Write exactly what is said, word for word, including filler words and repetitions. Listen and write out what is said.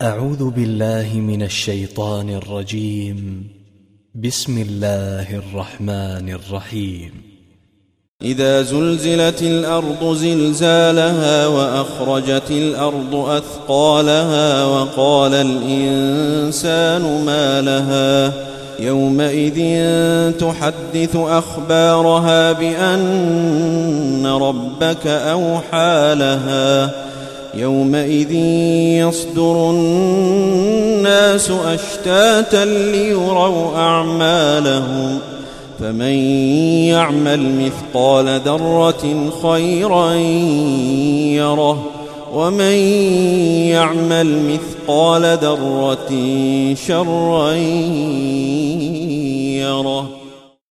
أعوذ بالله من الشيطان الرجيم. بسم الله الرحمن الرحيم. إذا زلزلت الأرض زلزالها وأخرجت الأرض أثقالها وقال الإنسان ما لها يومئذ تحدث أخبارها بأن ربك أوحى لها يومئذ يصدر الناس أشتاتا ليروا أعمالهم فمن يعمل مثقال ذرة خيرا يره ومن يعمل مثقال ذرة شرا يره.